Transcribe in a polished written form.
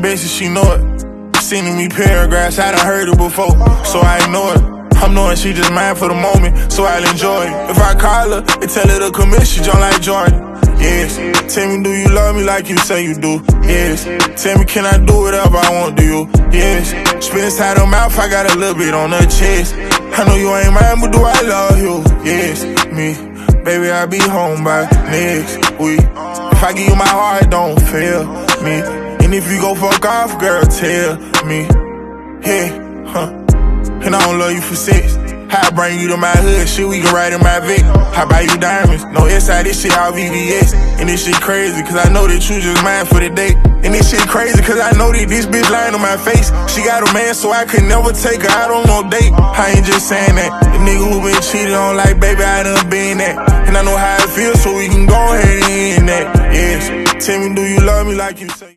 bitch and she know it. Sending me paragraphs, I done heard it before, so I ignore it. I'm knowing she just mine for the moment, so I'll enjoy it. If I call her and tell her to commit, she jump like Jordan. Yes, tell me, do you love me like you say you do? Yes, tell me, can I do whatever I want to you? Yes, spit inside her mouth, I got a little bit on her chest. I know you ain't mine, but do I love you? Yes, me, baby, I'll be home by next week. If I give you my heart, don't fail me. And if you go fuck off, girl, tell me. Yeah, huh. And I don't love you for sex. I bring you to my hood, shit, we can ride in my Vic. I buy you diamonds, no SI, this shit all VVS. And this shit crazy, cause I know that you just mine for the day. And this shit crazy, cause I know that this bitch lying on my face. She got a man, so I could never take her out on no date. I ain't just saying that. The nigga who been cheated on, like, baby, I done been that. And I know how it feels, so we can go ahead and end that. Yes, tell me, do you love me like you say?